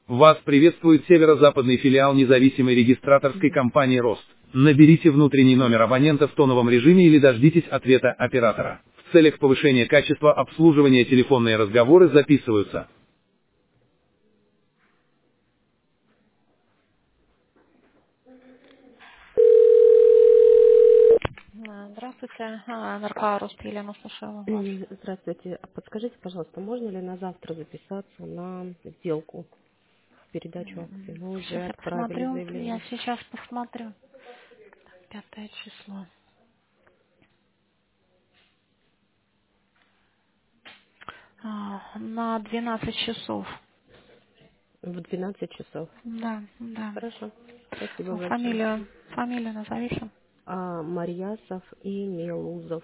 Вас приветствует северо-западный филиал независимой регистраторской компании «Рост». Наберите внутренний номер абонента в тоновом режиме или дождитесь ответа оператора. В целях повышения качества обслуживания телефонные разговоры записываются. Здравствуйте, НРК «Рост», Елена, слушаю вас. Здравствуйте. А подскажите, пожалуйста, можно ли на завтра записаться на сделку, передачу акций? Мы уже Сейчас я отправили посмотрю, заявление. Пятое число. На 12 часов. В 12 часов. Да, да. Хорошо. Спасибо большое. Фамилию назовите. Марьясов и Мелузов.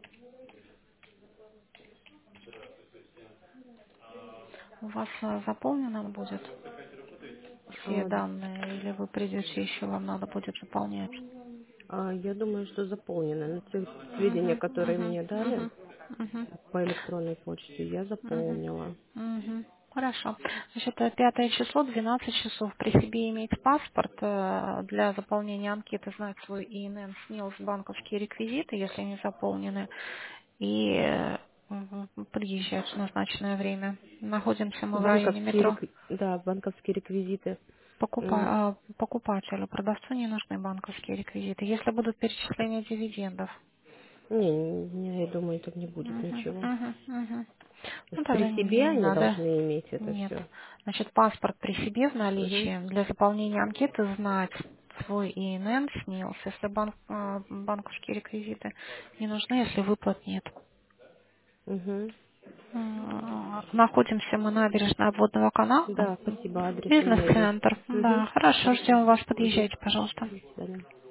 У вас заполнено будет все А, данные, или вы придете еще, вам надо будет заполнять? я думаю, что заполнено. На те сведения, Угу, которые угу, мне дали угу, угу, по электронной почте, я угу, заполнила. угу. Хорошо. Значит, 5 число, 12 часов. При себе иметь паспорт для заполнения анкеты, знать свой ИНН, СНИЛС, банковские реквизиты, если они заполнены, и приезжать в назначенное время. Находимся мы в районе метро. Да, банковские реквизиты. Покупателю, продавцу не нужны банковские реквизиты. Если будут перечисления дивидендов. Я думаю, тут не будет Мгм, ничего. мгм, мгм. То Ну, есть тогда при себе не они надо. должны иметь это Нет. все. Значит, паспорт при себе в Угу. наличии. Для заполнения анкеты знать свой ИНН, СНИЛС. Если банковские реквизиты не нужны, если выплат нет. Угу. Находимся мы на набережной обводного канала. Да, спасибо, адрес у меня есть. Бизнес-центр. Угу. Да, хорошо, Хорошо. ждем вас. Угу. Подъезжайте, пожалуйста. До свидания.